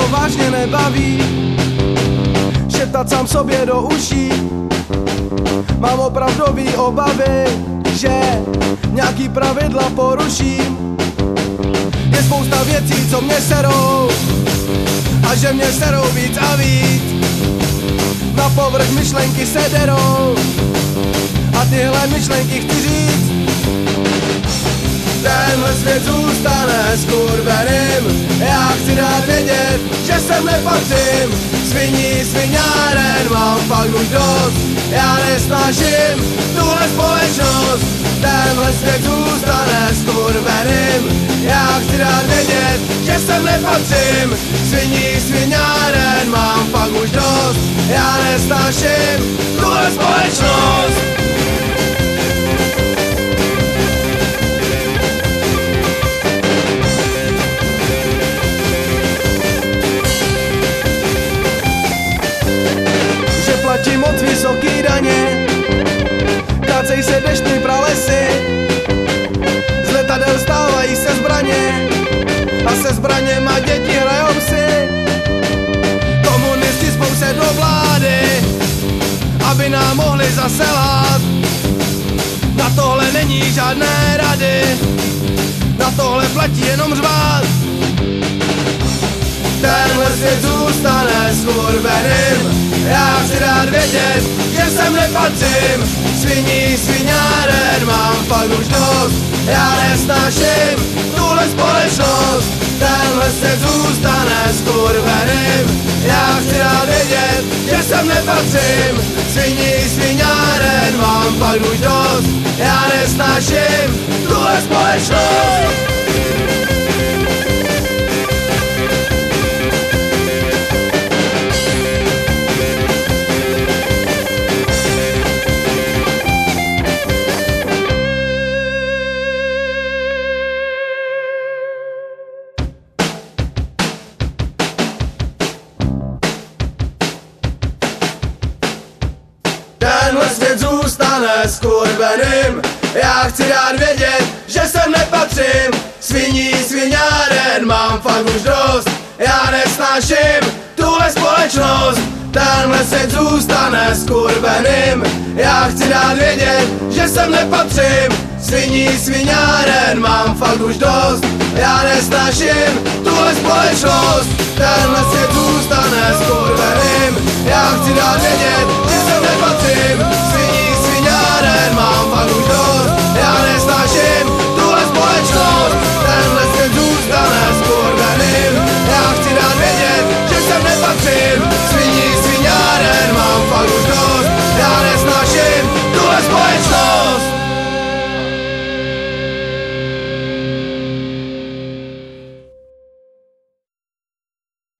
vážně nebaví šeptat sám sobě do uší. Mám opravdový obavy, že nějaký pravidla poruším. Je spousta věcí, co mě serou a že mě serou víc a víc. Na povrch myšlenky se derou a tyhle myšlenky chci říct. Tenhle svět zůstane skurveným, já chci dát vědět, že sem nepatřím. Sviní, sviňáren, mám fakt už dost, já nesnáším tuhle společnost. Tenhle svět zůstane skurveným, já chci dát vědět, že sem nepatřím. Sviní, sviňáren, mám fakt už dost, já nesnáším tuhle společnost. Platí moc vysoký daně, kácej se deštný pralesy, z letadel stávají se zbraně a se zbraněma děti hrajou psi. Komunisti spou se do vlády, aby nám mohli zaselat. Na tohle není žádné rady, na tohle platí jenom řvát. Tenhle svět zůstane skurveným, já chci dát vědět, že sem nepatřím. Sviní, sviňáren, mám fakt už dost, já nesnáším tuhle společnost. Tenhle svět zůstane skurveným, já chci dát vědět, že sem nepatřím. Sviní, sviňáren, mám fakt už dost, já nesnáším tuhle společnost. Tenhle svět zůstane skurveným, já chci dát vědět, že sem nepatřím. Sviní, sviňáren, mám fakt už dost, já nesnáším tuhle společnost. Tenhle svět zůstane skurveným, já chci dát vědět, že sem nepatřím. Sviní, sviňáren, mám fakt už dost, já nesnáším tuhle společnost. Tenhle